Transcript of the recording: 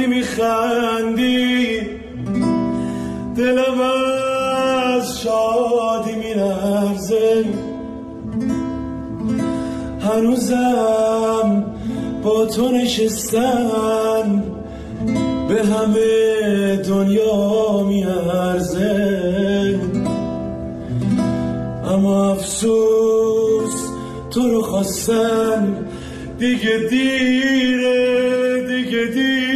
میخندی دلم از شادی میلرزه، هنوزم با تو نشستن به همه دنیا میارزه، اما افسوس تو رو خواستن دیگه دیره، دیگه دیره.